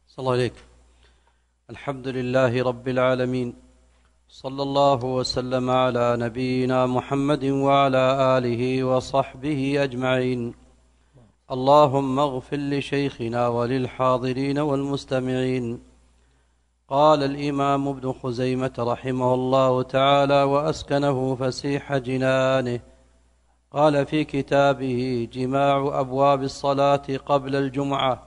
صلى الله عليك. الحمد لله رب العالمين، صلى الله وسلم على نبينا محمد وعلى آله وصحبه أجمعين. اللهم اغفر لشيخنا وللحاضرين والمستمعين. قال الإمام ابن خزيمة رحمه الله تعالى وأسكنه فسيح جنانه، قال في كتابه جماع أبواب الصلاة قبل الجمعة: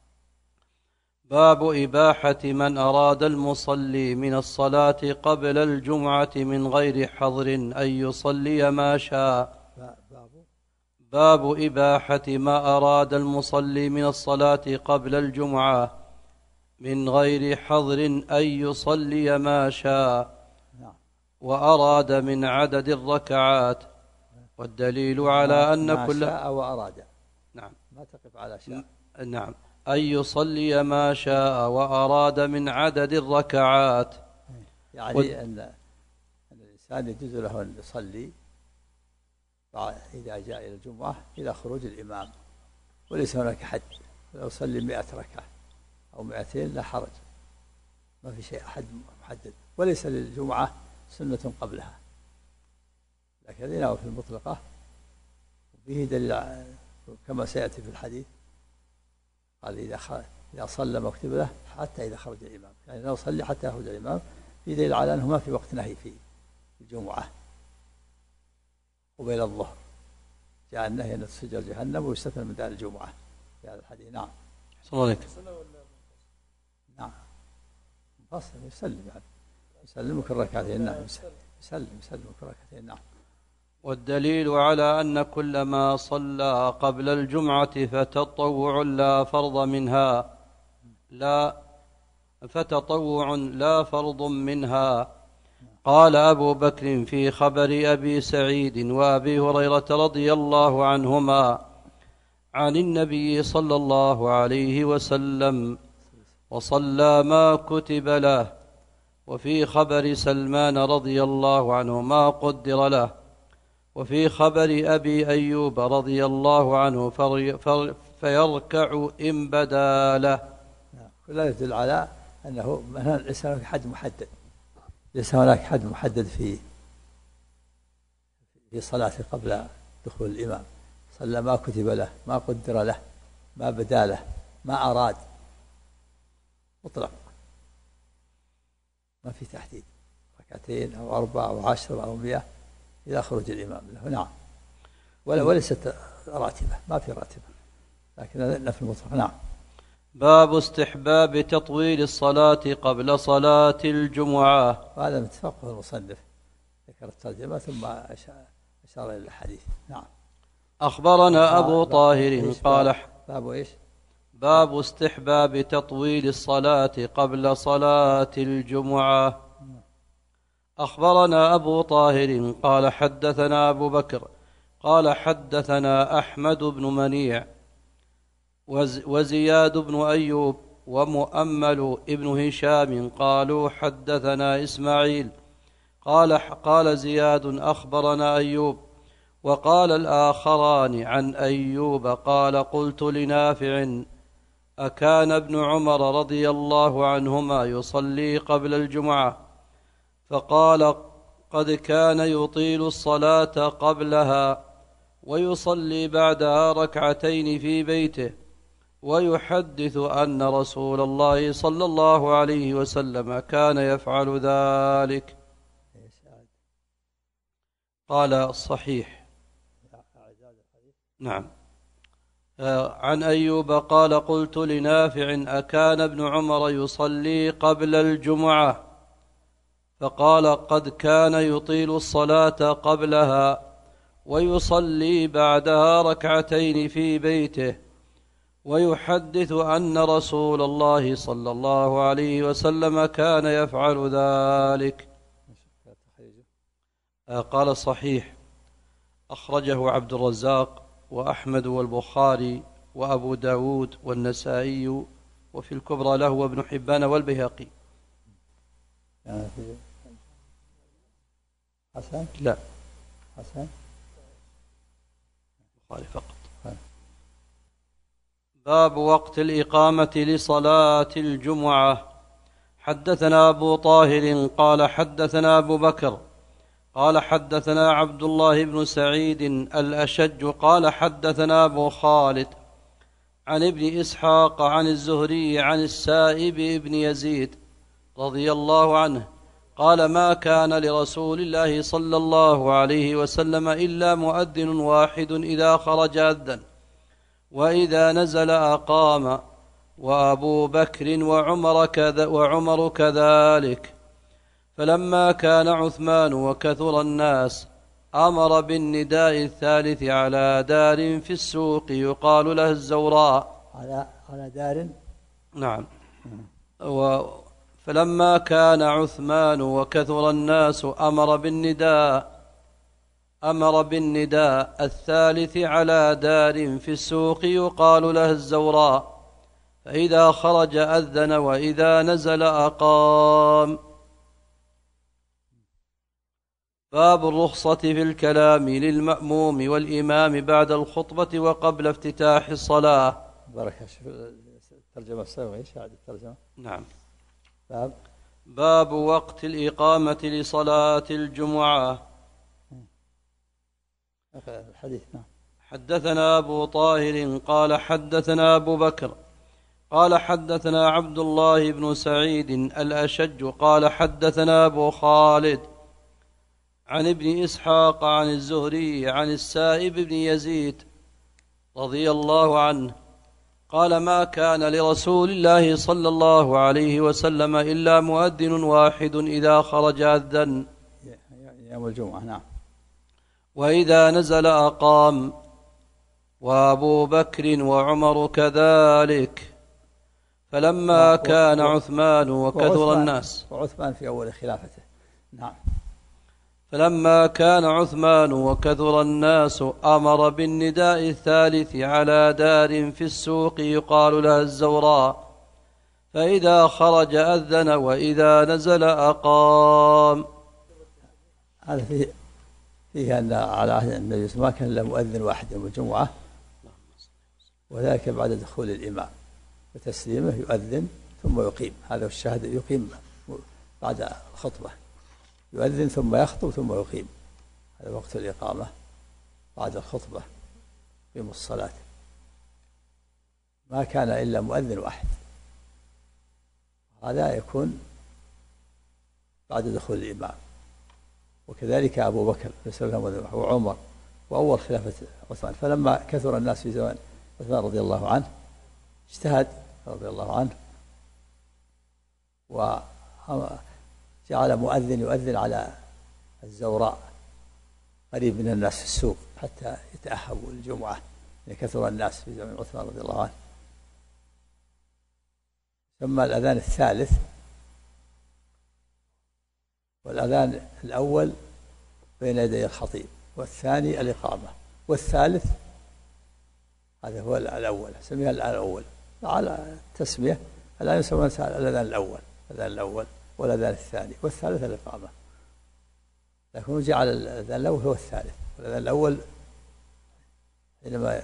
باب إباحة من أراد المصلي من الصلاة قبل الجمعة من غير حظر أن يصلي ما شاء. باب إباحة ما أراد المصلي من الصلاة قبل الجمعة من غير حظر أن يصلي ما شاء، وأراد من عدد الركعات. والدليل على أن كل شاء وأراد. نعم، ما تقف على شاء. نعم، أن يصلي ما شاء وأراد من عدد الركعات. يعني أن الإنسان يجوز له أن يصلي إذا جاء إلى الجمعة إلى خروج الإمام، وليس هناك حد، لو يصلي 100 ركعة أو 200 لا حرج، ما في شيء حد محدد، وليس للجمعة سنة قبلها، لكن هذه في المطلقة. وفيه دليل كما سيأتي في الحديث، قال إذا صلى ما كتب له حتى إذا خرج الإمام، يعني لو صلي حتى يخرج الإمام. في دليل على أنه ما في وقت نهي في الجمعة قبيل الظهر، جاء النهي أن تسجر جهنم ويستثنى من دار الجمعة في هذا الحديث. نعم. صلى الله عليك. نعم، فصل يسلم، يعني يسلم كل ركعتين. نعم، يسلم كل ركعتين. نعم. والدليل على أن كل ما صلى قبل الجمعة فتطوع لا فرض منها. قال أبو بكر في خبر أبي سعيد وأبي هريرة رضي الله عنهما عن النبي صلى الله عليه وسلم: وصلى ما كتب له. وفي خبر سلمان رضي الله عنه ما قدر له. وفي خبر أبي أيوب رضي الله عنه فيركع إن بدا له. كلها يدل على أنه ليس هناك حد محدد في صلاته قبل دخول الإمام. صلى ما كتب له، ما قدر له، ما بدا له، ما أراد، مطلق، ما في تحديد، 2 أو 4 أو 10 أو 100 إلى خروج الإمام له. نعم. وليست راتبة، ما في راتبة، لكن في المطلق. نعم. باب استحباب تطويل الصلاة قبل صلاة الجمعة. وهذا من تفقه المصنف، ذكر الترجمة ثم أشار إلى الحديث. نعم. أخبرنا أبو طاهر قال: باب إيش؟ باب استحباب تطويل الصلاة قبل صلاة الجمعة. أخبرنا أبو طاهر قال: حدثنا أبو بكر قال: حدثنا أحمد بن منيع وزياد بن أيوب ومؤمل ابن هشام قالوا: حدثنا إسماعيل قال زياد: أخبرنا أيوب. وقال الآخران عن أيوب قال: قلت لنافع: أكان ابن عمر رضي الله عنهما يصلي قبل الجمعة؟ فقال: قد كان يطيل الصلاة قبلها ويصلي بعدها 2 في بيته، ويحدث أن رسول الله صلى الله عليه وسلم كان يفعل ذلك. قال: صحيح. نعم. عن أيوب قال: قلت لنافع: أكان ابن عمر يصلي قبل الجمعة؟ فقال: قد كان يطيل الصلاة قبلها ويصلي بعدها 2 في بيته، ويحدث أن رسول الله صلى الله عليه وسلم كان يفعل ذلك. قال: صحيح. أخرجه عبد الرزاق وأحمد والبخاري وأبو داود والنسائي، وفي الكبرى له وابن حبان والبيهقي. حسن؟ لا، حسن البخاري فقط. باب وقت الإقامة لصلاة الجمعة. حدثنا أبو طاهر قال حدثنا أبو بكر قال حدثنا عبد الله بن سعيد الأشج قال حدثنا أبو خالد عن ابن إسحاق عن الزهري عن السائب بن يزيد رضي الله عنه قال ما كان لرسول الله صلى الله عليه وسلم إلا مؤذن واحد إذا خرج أذن وإذا نزل أقام وأبو بكر وعمر كذلك. فلما كان عثمان وكثر الناس أمر بالنداء الثالث على دار في السوق يقال له الزوراء. على دار. نعم. فلما كان عثمان وكثر الناس أمر بالنداء الثالث على دار في السوق يقال له الزوراء فإذا خرج أذن وإذا نزل أقام. باب الرخصة في الكلام للمأموم والإمام بعد الخطبة وقبل افتتاح الصلاة. بركة. الترجمة السابقة ايش هذه الترجمة؟ نعم. باب وقت الإقامة لصلاة الجمعة. الحديث. نعم. حدثنا أبو طاهر قال حدثنا أبو بكر قال حدثنا عبد الله بن سعيد الأشج قال حدثنا أبو خالد عن ابن إسحاق عن الزهري عن السائب بن يزيد رضي الله عنه قال ما كان لرسول الله صلى الله عليه وسلم إلا مؤذن واحد إذا خرج أذن يوم الجمعة. نعم. وإذا نزل أقام وأبو بكر وعمر كذلك. فلما كان عثمان وكثر الناس وعثمان في أول خلافته. نعم. فلما كان عثمان وكثر الناس أمر بالنداء الثالث على دار في السوق يقال لها الزوراء فإذا خرج أذن وإذا نزل أقام. هذا فيه أن على عهد النبي ما كان إلا مؤذن واحد يوم الجمعة وذلك بعد دخول الإمام وتسليمه يؤذن ثم يقيم. هذا الشاهد يقيم بعد الخطبة يؤذن ثم يخطب ثم يقيم. هذا وقت الإقامة بعد الخطبة يقيم الصلاة. ما كان إلا مؤذن واحد. هذا يكون بعد دخول الإمام. وكذلك أبو بكر وعمر وأول خلافة عثمان. فلما كثر الناس في زمان عثمان رضي الله عنه اجتهد رضي الله عنه وجعل مؤذن يؤذن على الزوراء قريب من الناس في السوق حتى يتأهبوا الجمعة لكثر الناس في زمن عثمان رضي الله عنه. ثم الأذان الثالث والأذان الأول بين يدي الخطيب والثاني الإقامة والثالث هذا هو الأول سميها الآن الأول على التسمية. الآن يسمون الأذان الأول والأذان الثاني والثالث الإقامة. لكن جعل الأذان الأول هو الثالث. والأذان الأول حينما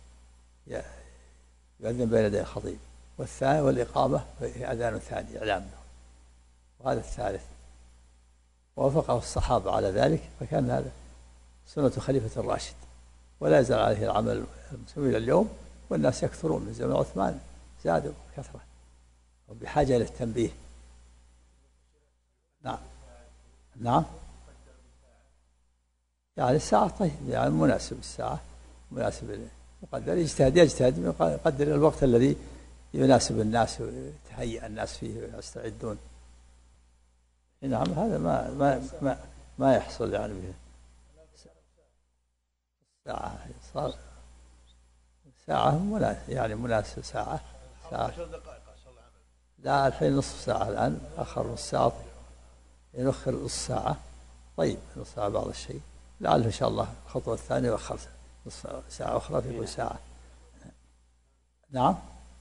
يؤذن بين يدي الخطيب والثاني والإقامة هي أذان ثاني إعلام. وهذا الثالث ووافقه الصحابة على ذلك فكان هذا سنة خليفة الراشد ولا يزال عليه العمل المسلمين إلى اليوم والناس يكثرون. من زمن عثمان زادوا كثرة وبحاجة للتنبيه. نعم يعني الساعة طيب يعني مناسب الساعة مناسب مقدر يجتهد يقدر الوقت الذي يناسب الناس ويتهيأ الناس فيه ويستعدون. نعم هذا ما يحصل يعني به ساعة يعني مناسب ساعة. لا الحين نصف ساعة الآن أخر نصف ساعة ينخر نصف ساعة. طيب نصف ساعة بعض الشيء لعله إن شاء الله الخطوة الثانية يؤخر نصف ساعة أخرى في كل ساعة. نعم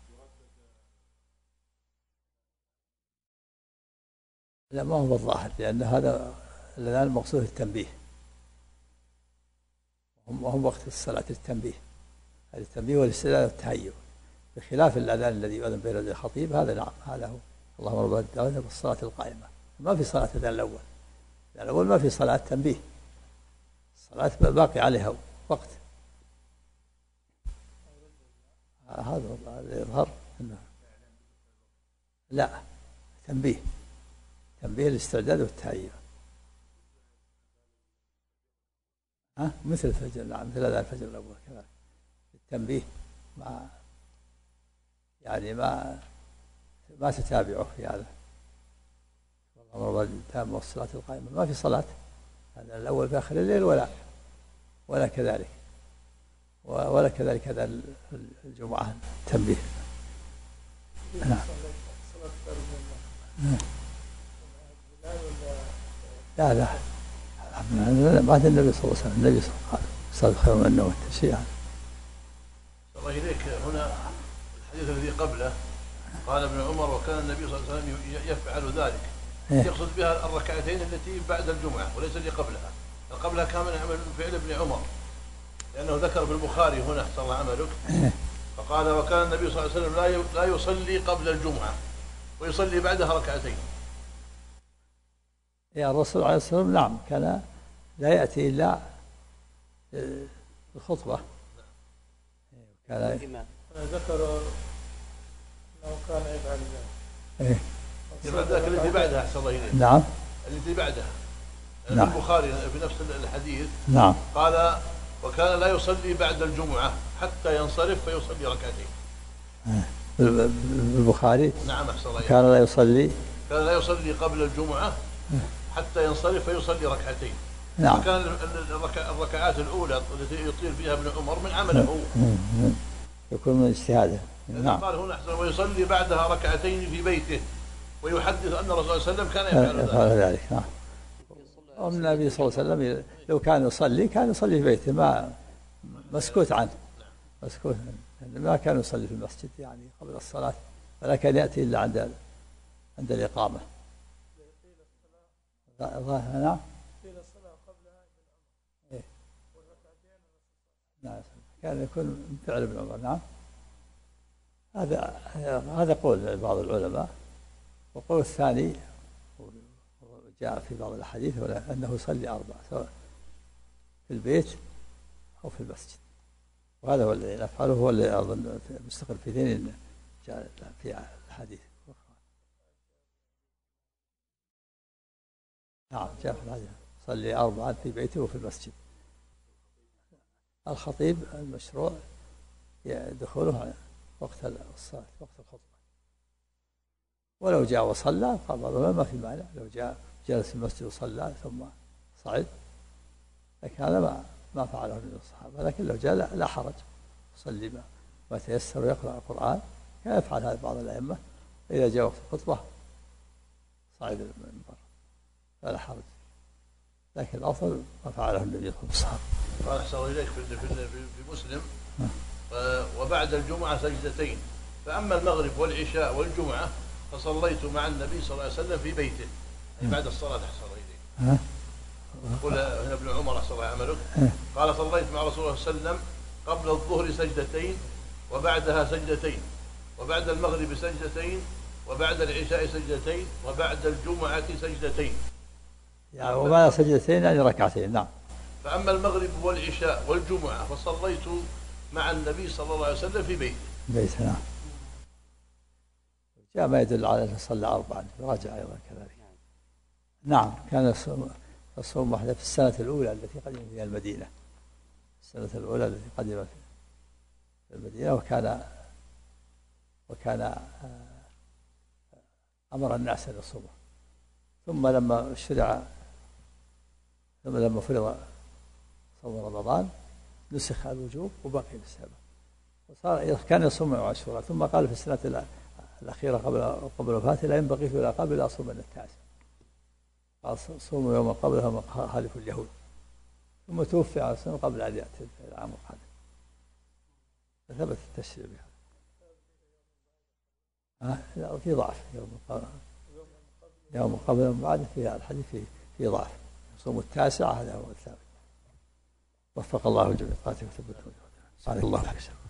لا ما هو بالظاهر لأن هذا الآن المقصود التنبيه هم وقت الصلاة التنبيه. هذا التنبيه والاستعداد والتهيؤ. بخلاف الأذان الذي يؤذن بين يدي الخطيب، هذا نعم، هذا هو اللهم رب الدعوة والصلاة القائمة. ما في صلاة الأذان الأول، الأذان الأول ما في صلاة تنبيه، الصلاة باقي عليها وقت. هذا يظهر أنه لا، تنبيه الاستعداد والتهيئة. مثل الفجر، نعم، مثل أذان الفجر الأول كذلك التنبيه، مع يعني ما تتابعه في هذا. اللهم رب التامة والصلاة القائمة، ما في صلاة هذا الأول في آخر الليل ولا كذلك هذا الجمعة التنبيه. نعم. لا بعد النبي صلى الله عليه وسلم، النبي صلى الله عليه وسلم صلى خير من النوم شيء. الله إليك، هنا الحديث الذي قبله قال ابن عمر وكان النبي صلى الله عليه وسلم يفعل ذلك، يقصد بها الركعتين التي بعد الجمعة وليس اللي قبلها. قبلها كان من فعل ابن عمر، لأنه ذكر في البخاري هنا صلى الله عملك، فقال وكان النبي صلى الله عليه وسلم لا يصلي قبل الجمعة ويصلي بعدها ركعتين. يا الرسول عليه الصلاة والسلام نعم كان لا يأتي إلا الخطبة. كان ذكر أنه كان يفعل ذلك. ذاك التي بعدها أحسن الله إليك. نعم. التي بعدها. نعم. البخاري في نفس الحديث. نعم. قال وكان لا يصلي بعد الجمعة حتى ينصرف فيصلي ركعتين. البخاري. نعم أحسن الله إليك. كان لا يصلي قبل الجمعة حتى ينصرف فيصلي ركعتين. نعم. وكان الركعات الأولى التي يطيل فيها ابن عمر من عمله هو. يكون من اجتهاده. نعم. قال هنا أحسن ويصلي بعدها ركعتين في بيته ويحدث أن الرسول صلى الله عليه وسلم كان يفعل ذلك. نعم. النبي صلى الله عليه وسلم لو كان يصلي في بيته، ما مسكوت عنه، مسكوت ما كان يصلي في المسجد يعني قبل الصلاة، ولا كان يأتي إلا عند الإقامة. نعم. نعم كان يكون من فعل ابن عمر. نعم. هذا قول بعض العلماء، وقول الثاني جاء في بعض الأحاديث أنه يصلي 4 سواء في البيت أو في المسجد، وهذا هو الذي نفعله، هو الذي أظن مستقر في ذهني جاء في الحديث. نعم جاء في الحديث صلي 4 في بيته وفي المسجد. الخطيب المشروع دخوله وقت الصلاة، وقت الخطبة، ولو جاء وصلى قال بعضهم ما في مانع، لو جاء جلس في المسجد وصلى ثم صعد، لكن هذا ما فعله من الصحابة. لكن لو جاء لا حرج، يصلي ما تيسر ويقرأ القرآن، كان يفعل هذا بعض الأئمة، إذا جاء وقت الخطبة صعد المنبر فلا حرج، لكن الأفضل ما فعله النبي صلى الله عليه وسلم. قال أحسن إليك في مسلم وبعد الجمعة سجدتين، فأما المغرب والعشاء والجمعة فصليت مع النبي صلى الله عليه وسلم في بيته، يعني بعد الصلاة أحسن إليك. يقول هنا ابن عمر أحسن الله عملك، قال صليت مع رسول الله صلى الله عليه وسلم قبل الظهر سجدتين وبعدها سجدتين، وبعد المغرب سجدتين، وبعد العشاء سجدتين، وبعد الجمعة سجدتين. يعني وبعد سجدتين يعني ركعتين. نعم. فأما المغرب والعشاء والجمعة فصليت مع النبي صلى الله عليه وسلم في بيته. نعم. جاء ما يدل على أنه صلى 4، راجع أيضا كذلك. نعم كان يصوم واحدة في السنة الأولى التي قدم فيها المدينة، السنة الأولى التي قدم في المدينة، وكان أمر الناس أن يصوموا، ثم لما فرض صوم رمضان نسخ الوجوب وبقي بالسبب، وصار كان يصوم مع عاشوراء، ثم قال في السنة الأخيرة قبل وفاته لا ينبغي في العقاب إلا أصوم من 19، قال صوموا يوما قبلها خالف اليهود، ثم توفي عليه السنة قبل أن يأتي العام القادم، فثبت التشريع بها. في ضعف يوم قبل ويوم بعد، في الحديث في ضعف، صوم 9 هذا هو الثابت. وفق الله جميع قاتل وثبته. الله عليه.